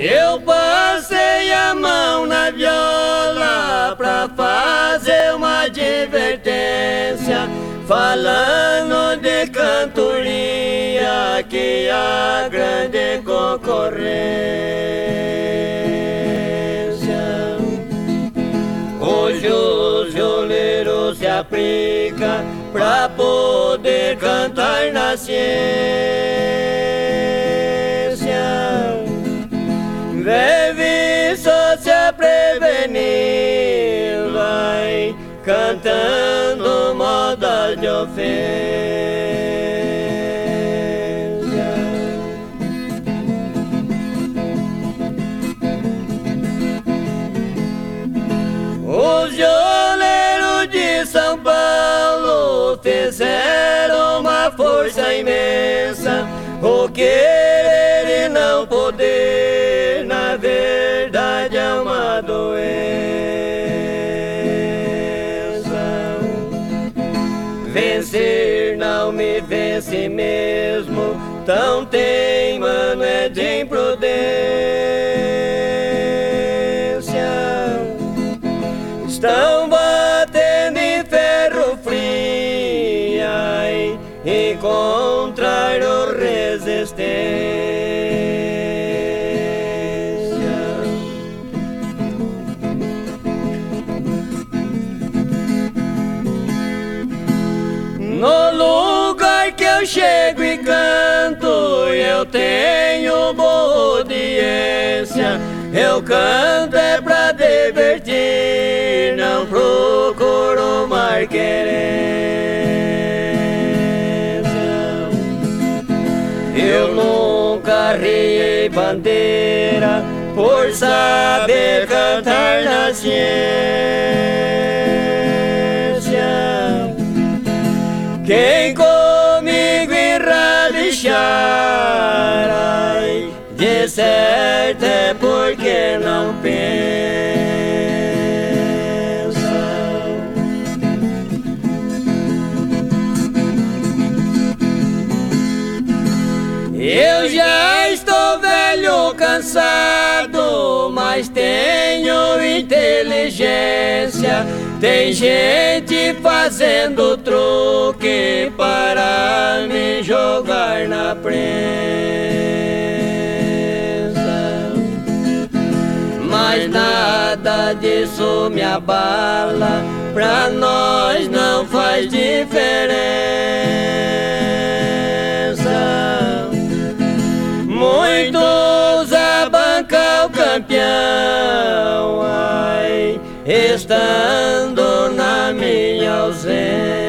Eu passei a mão na viola pra fazer uma advertência, falando de cantoria que há grande concorrência. Hoje os violeiros se aplicam pra poder cantar na ciência. Deve só se prevenir, vai cantando modas de ofensa. Os violeiros de São Paulo fizeram uma força imensa, o querer e não poder, na verdade é uma doença. Vencer não me vence mesmo, tão teimando é de imprudência. Estão batendo em ferro frio, ai, encontraram resistência. No lugar que eu chego e canto, eu tenho boa audiência. Eu canto é pra divertir, não procuro mais querência. Eu nunca arriei bandeira por saber cantar na ciência. Quem comigo enralixar, ai, de certo é porque não pensa. Eu já estou velho, cansado, mas tenho inteligência. Tem gente fazendo truque para me jogar na prensa. Mas nada disso me abala, pra nós não faz diferença. Muitos abancam o campeão, ai, estando na minha ausência.